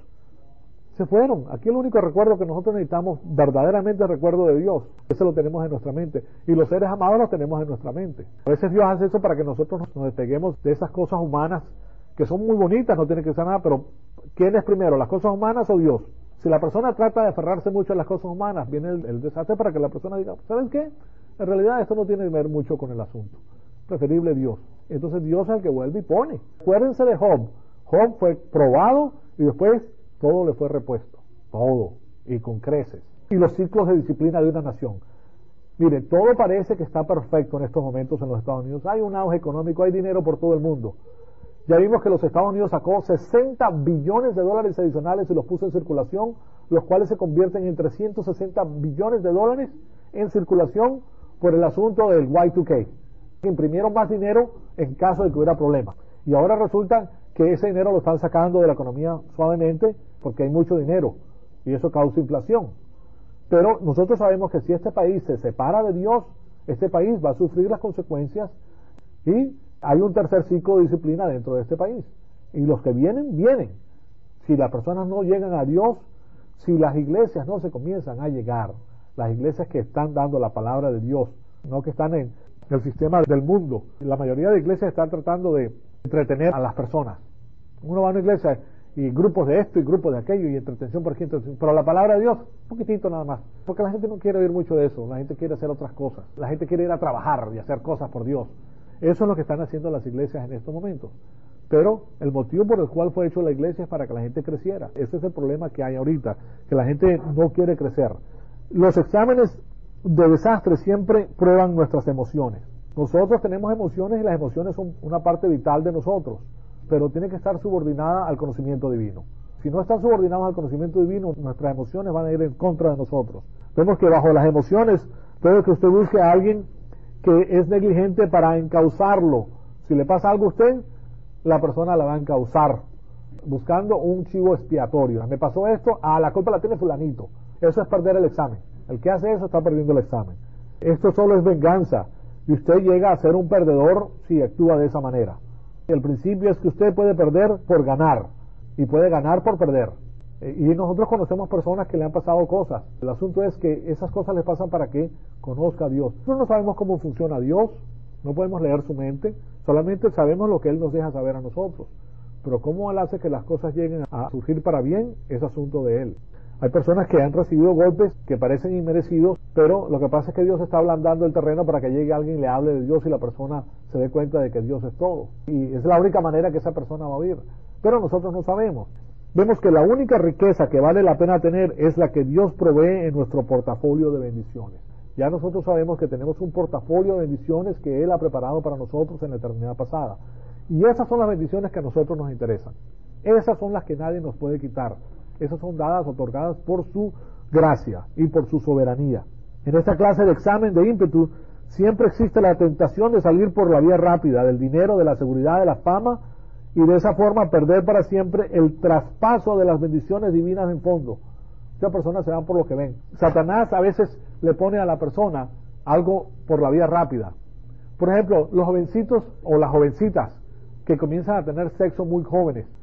Se fueron. Aquí el único recuerdo que nosotros necesitamos, verdaderamente el recuerdo de Dios, ese lo tenemos en nuestra mente. Y los seres amados los tenemos en nuestra mente. A veces Dios hace eso para que nosotros nos despeguemos de esas cosas humanas, que son muy bonitas, no tiene que ser nada, pero ¿quién es primero, las cosas humanas o Dios? Si la persona trata de aferrarse mucho a las cosas humanas, viene el, el desastre para que la persona diga, ¿sabes qué? En realidad esto no tiene que ver mucho con el asunto. Preferible Dios. Entonces Dios es el que vuelve y pone. Acuérdense de Job. Job fue probado y después todo le fue repuesto. Todo. Y con creces. Y los ciclos de disciplina de una nación. Mire, todo parece que está perfecto en estos momentos en los Estados Unidos. Hay un auge económico, hay dinero por todo el mundo. Ya vimos que los Estados Unidos sacó sesenta billones de dólares adicionales y los puso en circulación, los cuales se convierten en trescientos sesenta billones de dólares en circulación por el asunto del Y dos K. Imprimieron más dinero en caso de que hubiera problemas. Y ahora resulta que ese dinero lo están sacando de la economía suavemente porque hay mucho dinero y eso causa inflación. Pero nosotros sabemos que si este país se separa de Dios, este país va a sufrir las consecuencias y hay un tercer ciclo de disciplina dentro de este país. Y los que vienen, vienen. Si las personas no llegan a Dios, si las iglesias no se comienzan a llegar, las iglesias que están dando la palabra de Dios, no que están en el sistema del mundo. La mayoría de iglesias están tratando de entretener a las personas. Uno va a una iglesia y grupos de esto y grupos de aquello y entretención por aquí, entretención. Pero la palabra de Dios, un poquitito nada más. Porque la gente no quiere oír mucho de eso. La gente quiere hacer otras cosas. La gente quiere ir a trabajar y hacer cosas por Dios. Eso es lo que están haciendo las iglesias en estos momentos. Pero el motivo por el cual fue hecho la iglesia es para que la gente creciera. Ese es el problema que hay ahorita, que la gente no quiere crecer. Los exámenes de desastre siempre prueban nuestras emociones. Nosotros tenemos emociones y las emociones son una parte vital de nosotros, pero tiene que estar subordinada al conocimiento divino. Si no están subordinados al conocimiento divino, nuestras emociones van a ir en contra de nosotros. Vemos que bajo las emociones, puede que usted busque a alguien que es negligente para encauzarlo. Si le pasa algo a usted, la persona la va a encauzar, buscando un chivo expiatorio. Me pasó esto, ah, la culpa la tiene fulanito. Eso es perder el examen. El que hace eso está perdiendo el examen. Esto solo es venganza. Y usted llega a ser un perdedor si actúa de esa manera. El principio es que usted puede perder por ganar. Y puede ganar por perder. Y nosotros conocemos personas que le han pasado cosas. El asunto es que esas cosas les pasan para que conozca a Dios. Nosotros no sabemos cómo funciona Dios. No podemos leer su mente. Solamente sabemos lo que Él nos deja saber a nosotros. Pero cómo Él hace que las cosas lleguen a surgir para bien, es asunto de Él. Hay personas que han recibido golpes que parecen inmerecidos, pero lo que pasa es que Dios está ablandando el terreno para que llegue alguien y le hable de Dios y la persona se dé cuenta de que Dios es todo. Y es la única manera que esa persona va a vivir. Pero nosotros no sabemos. Vemos que la única riqueza que vale la pena tener es la que Dios provee en nuestro portafolio de bendiciones. Ya nosotros sabemos que tenemos un portafolio de bendiciones que Él ha preparado para nosotros en la eternidad pasada. Y esas son las bendiciones que a nosotros nos interesan. Esas son las que nadie nos puede quitar. Esas son dadas, otorgadas por su gracia y por su soberanía. En esta clase de examen de ímpetu siempre existe la tentación de salir por la vía rápida, del dinero, de la seguridad, de la fama, y de esa forma perder para siempre el traspaso de las bendiciones divinas en fondo. Muchas personas se van por lo que ven. Satanás a veces le pone a la persona algo por la vía rápida. Por ejemplo, los jovencitos o las jovencitas que comienzan a tener sexo muy jóvenes,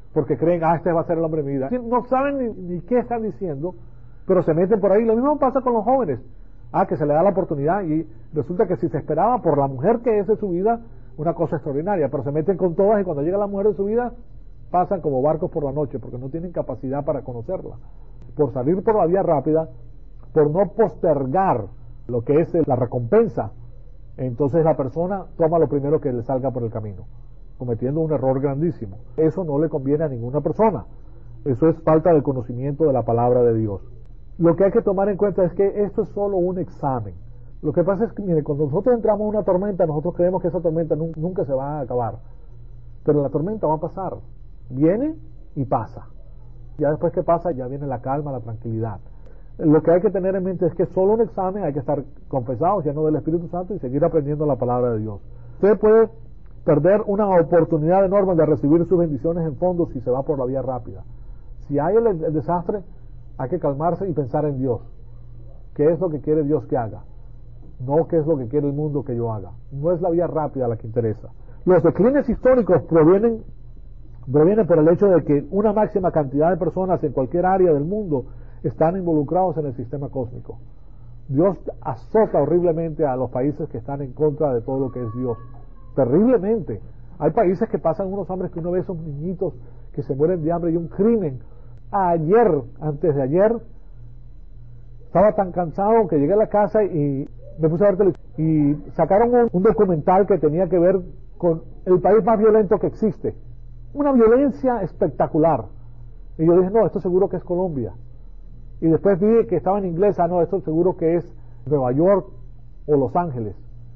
porque creen, ah, este va a ser el hombre de mi vida. No saben ni, ni qué están diciendo, pero se meten por ahí. Lo mismo pasa con los jóvenes. Ah, que se le da la oportunidad y resulta que si se esperaba por la mujer que es de su vida, una cosa extraordinaria, pero se meten con todas y cuando llega la mujer de su vida, pasan como barcos por la noche, porque no tienen capacidad para conocerla. Por salir por la vía rápida, por no postergar lo que es la recompensa, entonces la persona toma lo primero que le salga por el camino, cometiendo un error grandísimo. Eso no le conviene a ninguna persona. Eso es falta de conocimiento de la palabra de Dios. Lo que hay que tomar en cuenta es que esto es solo un examen. Lo que pasa es que, mire, cuando nosotros entramos en una tormenta, nosotros creemos que esa tormenta nunca se va a acabar. Pero la tormenta va a pasar. Viene y pasa. Ya después que pasa, ya viene la calma, la tranquilidad. Lo que hay que tener en mente es que es solo un examen, hay que estar confesados, llenos del Espíritu Santo y seguir aprendiendo la palabra de Dios. Usted puede perder una oportunidad enorme de recibir sus bendiciones en fondo si se va por la vía rápida. Si hay el, el desastre, hay que calmarse y pensar en Dios. ¿Qué es lo que quiere Dios que haga? No qué es lo que quiere el mundo que yo haga. No es la vía rápida la que interesa. Los declines históricos provienen, provienen por el hecho de que una máxima cantidad de personas en cualquier área del mundo están involucrados en el sistema cósmico. Dios azota horriblemente a los países que están en contra de todo lo que es Dios. Terriblemente. Hay países que pasan unos hombres que uno ve esos niñitos que se mueren de hambre y un crimen. Ayer, antes de ayer, estaba tan cansado que llegué a la casa y me puse a ver televisión y sacaron un, un documental que tenía que ver con el país más violento que existe. Una violencia espectacular. Y yo dije, no, esto seguro que es Colombia. Y después vi que estaba en inglés, ah, no, esto seguro que es Nueva York o Los Ángeles.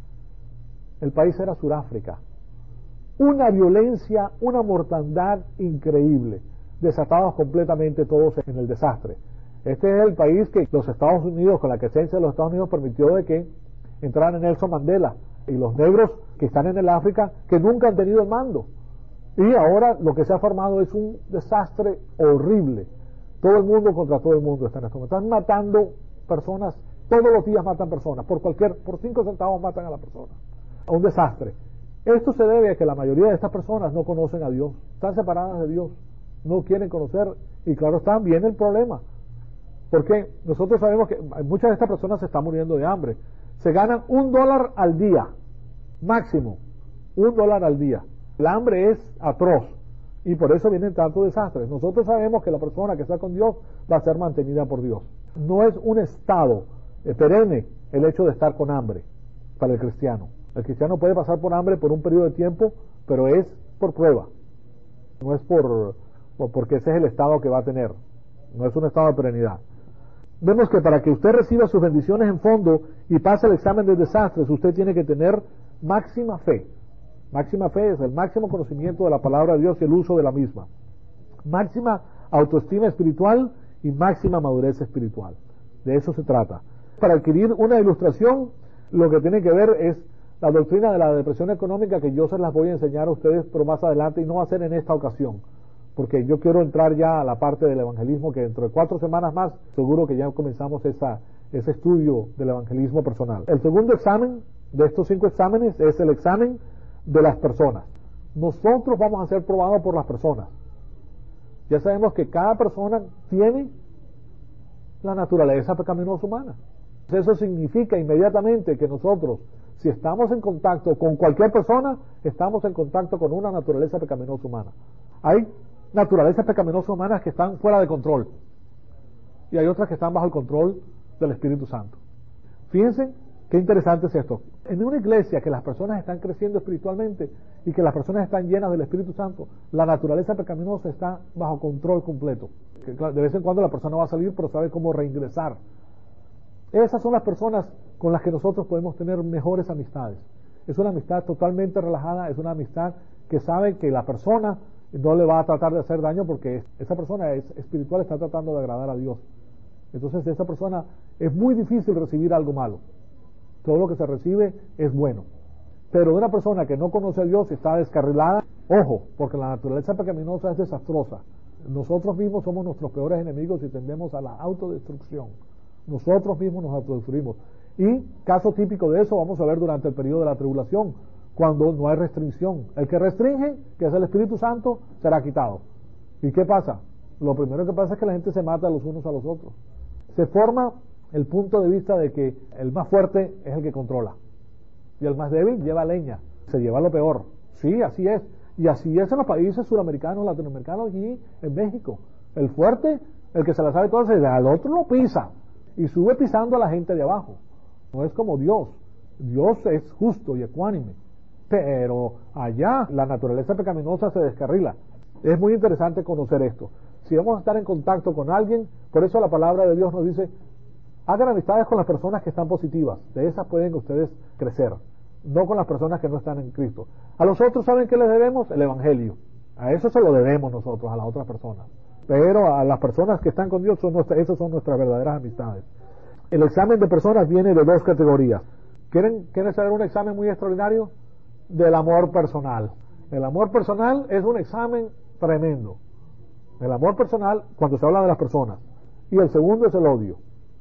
El país era Sudáfrica. Una violencia, una mortandad increíble. Desatados completamente todos en el desastre. Este es el país que los Estados Unidos, con la presencia de los Estados Unidos, permitió de que entraran Nelson Mandela y los negros que están en el África, que nunca han tenido el mando. Y ahora lo que se ha formado es un desastre horrible. Todo el mundo contra todo el mundo está en esto. Están matando personas, todos los días matan personas, por cualquier, por cinco centavos matan a la persona. Un desastre. Esto se debe a que la mayoría de estas personas no conocen a Dios, están separadas de Dios, no quieren conocer, y claro está, viene el problema. Porque nosotros sabemos que muchas de estas personas se están muriendo de hambre. Se ganan un dólar al día, máximo, un dólar al día. El hambre es atroz y por eso vienen tantos desastres. Nosotros sabemos que la persona que está con Dios va a ser mantenida por Dios. No es un estado eh, perenne el hecho de estar con hambre para el cristiano. El cristiano puede pasar por hambre por un periodo de tiempo, pero es por prueba. No es por, por porque ese es el estado que va a tener. No es un estado de perennidad. Vemos que para que usted reciba sus bendiciones en fondo y pase el examen de desastres, usted tiene que tener máxima fe. Máxima fe es el máximo conocimiento de la palabra de Dios y el uso de la misma. Máxima autoestima espiritual y máxima madurez espiritual. De eso se trata. Para adquirir una ilustración, lo que tiene que ver es la doctrina de la depresión económica, que yo se las voy a enseñar a ustedes, pero más adelante, y no va a ser en esta ocasión. Porque yo quiero entrar ya a la parte del evangelismo, que dentro de cuatro semanas más, seguro que ya comenzamos esa, ese estudio del evangelismo personal. El segundo examen de estos cinco exámenes es el examen de las personas. Nosotros vamos a ser probados por las personas. Ya sabemos que cada persona tiene la naturaleza pecaminosa humana. Eso significa inmediatamente que nosotros, si estamos en contacto con cualquier persona, estamos en contacto con una naturaleza pecaminosa humana. Hay naturalezas pecaminosas humanas que están fuera de control y hay otras que están bajo el control del Espíritu Santo. Fíjense qué interesante es esto. En una iglesia que las personas están creciendo espiritualmente y que las personas están llenas del Espíritu Santo, la naturaleza pecaminosa está bajo control completo. Que, claro, de vez en cuando la persona va a salir, pero sabe cómo reingresar. Esas son las personas con las que nosotros podemos tener mejores amistades. Es una amistad totalmente relajada, es una amistad que sabe que la persona no le va a tratar de hacer daño porque esa persona es espiritual, está tratando de agradar a Dios. Entonces de esa persona es muy difícil recibir algo malo. Todo lo que se recibe es bueno. Pero de una persona que no conoce a Dios y está descarrilada, ojo, porque la naturaleza pecaminosa es desastrosa. Nosotros mismos somos nuestros peores enemigos y tendemos a la autodestrucción. Nosotros mismos nos autodestruimos. Y caso típico de eso vamos a ver durante el periodo de la tribulación, cuando no hay restricción. El que restringe, que es el Espíritu Santo, será quitado. ¿Y qué pasa? Lo primero que pasa es que la gente se mata los unos a los otros. Se forma el punto de vista de que el más fuerte es el que controla y el más débil lleva leña, se lleva lo peor. Sí, así es. Y así es en los países suramericanos, latinoamericanos y en México. El fuerte, el que se la sabe todas, al otro lo pisa y sube pisando a la gente de abajo. No es como Dios. Dios es justo y ecuánime, pero allá la naturaleza pecaminosa se descarrila. Es muy interesante conocer esto. Si vamos a estar en contacto con alguien, por eso la palabra de Dios nos dice, hagan amistades con las personas que están positivas, de esas pueden ustedes crecer, no con las personas que no están en Cristo. A los otros, ¿saben qué les debemos? El Evangelio. A eso se lo debemos nosotros, a las otras personas. Pero a las personas que están con Dios, son nuestras, esas son nuestras verdaderas amistades. El examen de personas viene de dos categorías. ¿Quieren, ¿Quieren saber un examen muy extraordinario? Del amor personal. El amor personal es un examen tremendo. El amor personal, cuando se habla de las personas. Y el segundo es el odio.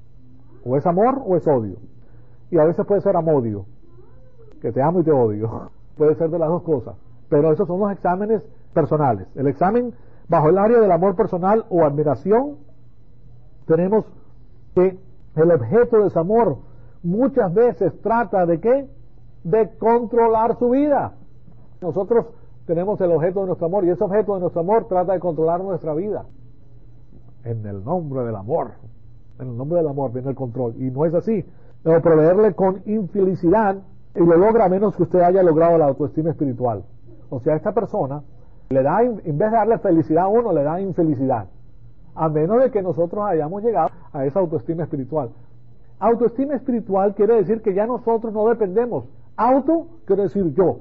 O es amor o es odio. Y a veces puede ser amodio, que te amo y te odio. Puede ser de las dos cosas. Pero esos son los exámenes personales. El examen bajo el área del amor personal o admiración, tenemos que el objeto de ese amor muchas veces trata de ¿qué? De controlar su vida. Nosotros tenemos el objeto de nuestro amor y ese objeto de nuestro amor trata de controlar nuestra vida. En el nombre del amor. En el nombre del amor viene el control. Y no es así. Debo proveerle con infelicidad y lo logra a menos que usted haya logrado la autoestima espiritual. O sea, esta persona le da, en vez de darle felicidad a uno, le da infelicidad. A menos de que nosotros hayamos llegado a esa autoestima espiritual. Autoestima espiritual quiere decir que ya nosotros no dependemos. Auto quiere decir yo.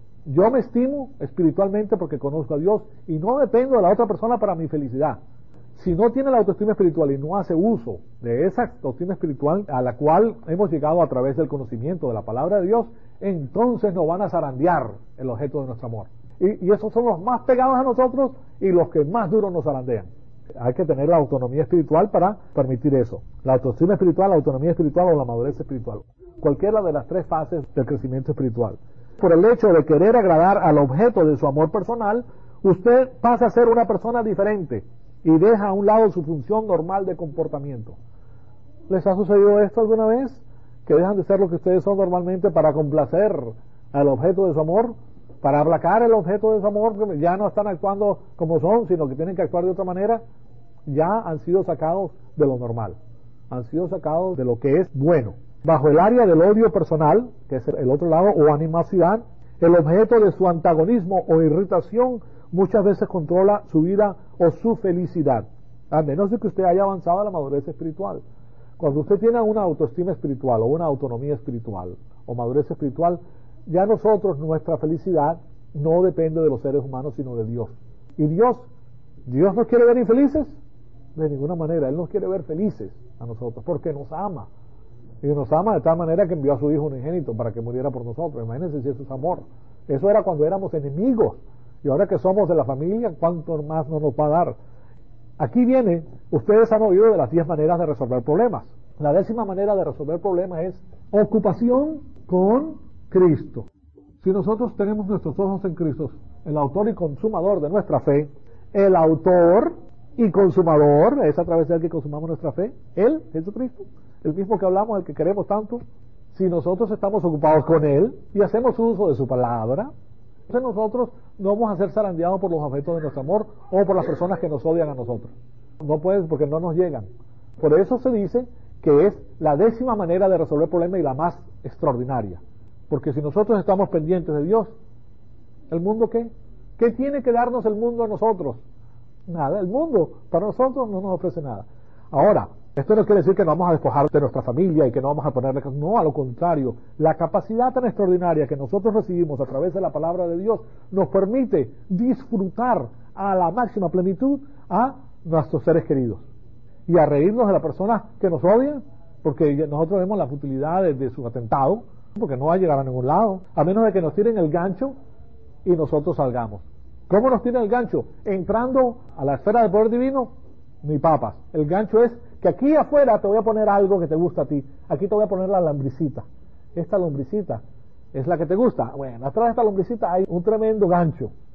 Yo me estimo espiritualmente porque conozco a Dios y no dependo de la otra persona para mi felicidad. Si no tiene la autoestima espiritual y no hace uso de esa autoestima espiritual a la cual hemos llegado a través del conocimiento de la palabra de Dios, entonces nos van a zarandear el objeto de nuestro amor. Y, y esos son los más pegados a nosotros y los que más duros nos zarandean. Hay que tener la autonomía espiritual para permitir eso. La autoestima espiritual, la autonomía espiritual o la madurez espiritual. Cualquiera de las tres fases del crecimiento espiritual. Por el hecho de querer agradar al objeto de su amor personal, usted pasa a ser una persona diferente y deja a un lado su función normal de comportamiento. ¿Les ha sucedido esto alguna vez? Que dejan de ser lo que ustedes son normalmente para complacer al objeto de su amor, para aplacar el objeto de su amor, ya no están actuando como son, sino que tienen que actuar de otra manera. Ya han sido sacados de lo normal, han sido sacados de lo que es bueno. Bajo el área del odio personal, que es el otro lado, o animosidad, el objeto de su antagonismo o irritación muchas veces controla su vida o su felicidad, a menos de que usted haya avanzado a la madurez espiritual. Cuando usted tiene una autoestima espiritual o una autonomía espiritual o madurez espiritual, ya nosotros, nuestra felicidad no depende de los seres humanos, sino de Dios. ¿Y Dios? ¿Dios nos quiere ver infelices? De ninguna manera. Él nos quiere ver felices a nosotros, porque nos ama. Y nos ama de tal manera que envió a su Hijo unigénito para que muriera por nosotros. Imagínense si eso es amor. Eso era cuando éramos enemigos. Y ahora que somos de la familia, ¿cuánto más no nos va a dar? Aquí viene, ustedes han oído de las diez maneras de resolver problemas. La décima manera de resolver problemas es ocupación con Cristo. Si nosotros tenemos nuestros ojos en Cristo, el autor y consumador de nuestra fe, el autor y consumador, es a través de él que consumamos nuestra fe, él, Jesucristo, el mismo que hablamos, el que queremos tanto. Si nosotros estamos ocupados con él y hacemos uso de su palabra, entonces nosotros no vamos a ser zarandeados por los objetos de nuestro amor o por las personas que nos odian a nosotros. No pueden, porque no nos llegan. Por eso se dice que es la décima manera de resolver problemas y la más extraordinaria. Porque si nosotros estamos pendientes de Dios, ¿el mundo qué? ¿Qué tiene que darnos el mundo a nosotros? Nada. El mundo para nosotros no nos ofrece nada. Ahora, esto no quiere decir que nos vamos a despojar de nuestra familia y que no vamos a ponerle... No, a lo contrario. La capacidad tan extraordinaria que nosotros recibimos a través de la palabra de Dios nos permite disfrutar a la máxima plenitud a nuestros seres queridos. Y a reírnos de las personas que nos odian, porque nosotros vemos la futilidad de, de su atentado, porque no va a llegar a ningún lado, a menos de que nos tiren el gancho y nosotros salgamos. ¿Cómo nos tiran el gancho? Entrando a la esfera del poder divino, ni papas. El gancho es que aquí afuera te voy a poner algo que te gusta a ti. Aquí te voy a poner la lombricita. Esta lombricita es la que te gusta. Bueno, atrás de esta lombricita hay un tremendo gancho.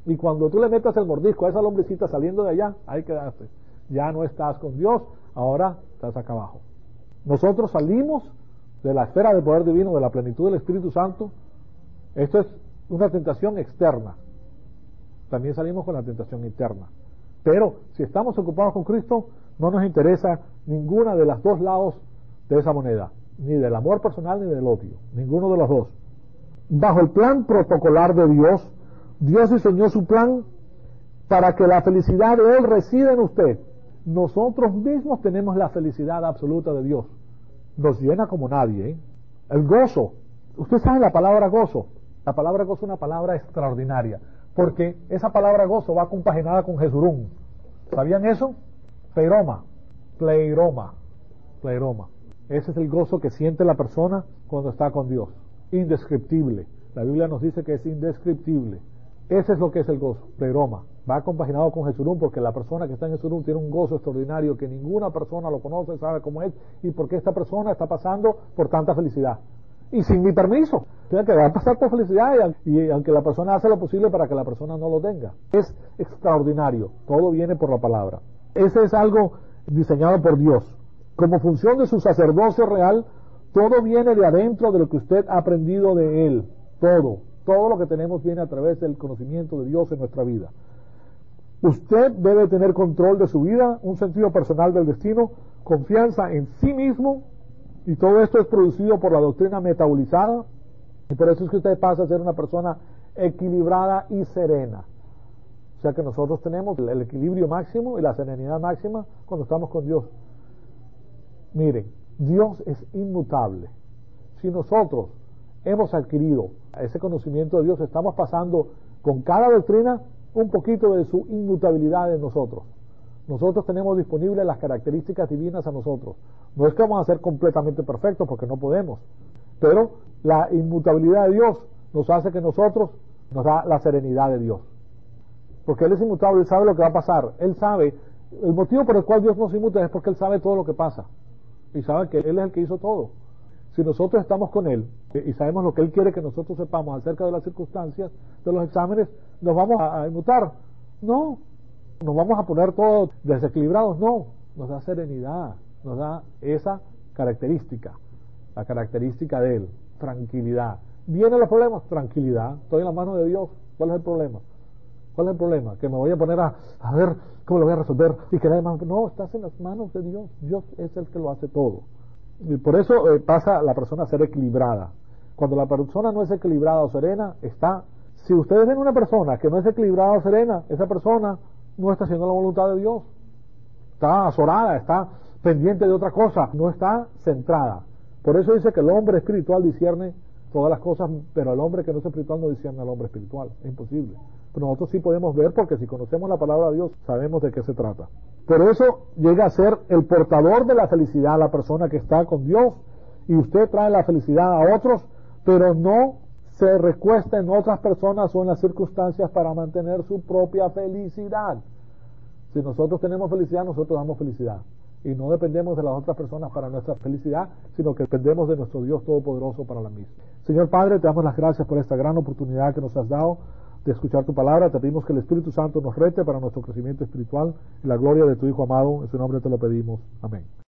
Y cuando tú le metas el mordisco a esa lombrecita saliendo de allá, ahí quedaste. Ya no estás con Dios, ahora estás acá abajo. Nosotros salimos de la esfera del poder divino, de la plenitud del Espíritu Santo. Esto es una tentación externa. También salimos con la tentación interna. Pero si estamos ocupados con Cristo, no nos interesa ninguna de los dos lados de esa moneda, ni del amor personal ni del odio, ninguno de los dos. Bajo el plan protocolar de Dios, Dios diseñó su plan para que la felicidad de Él resida en usted. Nosotros mismos tenemos la felicidad absoluta de Dios. Nos llena como nadie, ¿eh? El gozo. Usted sabe la palabra gozo. La palabra gozo es una palabra extraordinaria, porque esa palabra gozo va compaginada con Jesurún. ¿Sabían eso? Pleiroma. Pleiroma. Pleiroma. Ese es el gozo que siente la persona cuando está con Dios. Indescriptible. La Biblia nos dice que es indescriptible. Ese es lo que es el gozo, pleiroma. Va compaginado con Jesurún, porque la persona que está en Jesurún tiene un gozo extraordinario que ninguna persona lo conoce, sabe cómo es y por qué esta persona está pasando por tanta felicidad. Y sin mi permiso. Tiene que va a pasar por felicidad y, y aunque la persona hace lo posible para que la persona no lo tenga. Es extraordinario. Todo viene por la palabra. Ese es algo diseñado por Dios. Como función de su sacerdocio real, todo viene de adentro de lo que usted ha aprendido de Él. Todo. Todo lo que tenemos viene a través del conocimiento de Dios en nuestra vida. Usted debe tener control de su vida, un sentido personal del destino, confianza en sí mismo, y todo esto es producido por la doctrina metabolizada, y por eso es que usted pasa a ser una persona equilibrada y serena. O sea que nosotros tenemos el equilibrio máximo y la serenidad máxima cuando estamos con Dios. Miren, Dios es inmutable. Si nosotros hemos adquirido ese conocimiento de Dios, estamos pasando con cada doctrina un poquito de su inmutabilidad en nosotros. Nosotros tenemos disponibles las características divinas a nosotros. No es que vamos a ser completamente perfectos, porque no podemos, pero la inmutabilidad de Dios nos hace que nosotros nos da la serenidad de Dios, porque Él es inmutable, Él sabe lo que va a pasar, Él sabe, el motivo por el cual Dios nos inmuta es porque Él sabe todo lo que pasa y sabe que Él es el que hizo todo. Si nosotros estamos con Él y sabemos lo que Él quiere que nosotros sepamos acerca de las circunstancias de los exámenes, ¿nos vamos a inmutar? No. ¿Nos vamos a poner todos desequilibrados? No. Nos da serenidad, nos da esa característica, la característica de Él, tranquilidad. ¿Vienen los problemas? Tranquilidad. Estoy en la mano de Dios. ¿Cuál es el problema? ¿Cuál es el problema? Que me voy a poner a, a ver cómo lo voy a resolver y que nadie más... No, estás en las manos de Dios. Dios es el que lo hace todo. Y por eso eh, pasa la persona a ser equilibrada. Cuando la persona no es equilibrada o serena, está... Si ustedes ven una persona que no es equilibrada o serena, esa persona no está haciendo la voluntad de Dios. Está azorada, está pendiente de otra cosa, no está centrada. Por eso dice que el hombre espiritual discierne todas las cosas, pero el hombre que no es espiritual no discierne al hombre espiritual. Es imposible. Pero nosotros sí podemos ver, porque si conocemos la palabra de Dios, sabemos de qué se trata. Pero eso llega a ser el portador de la felicidad, la persona que está con Dios, y usted trae la felicidad a otros, pero no se recuesta en otras personas o en las circunstancias para mantener su propia felicidad. Si nosotros tenemos felicidad, nosotros damos felicidad. Y no dependemos de las otras personas para nuestra felicidad, sino que dependemos de nuestro Dios Todopoderoso para la misma. Señor Padre, te damos las gracias por esta gran oportunidad que nos has dado de escuchar tu palabra. Te pedimos que el Espíritu Santo nos rete para nuestro crecimiento espiritual y la gloria de tu Hijo amado. En su nombre te lo pedimos. Amén.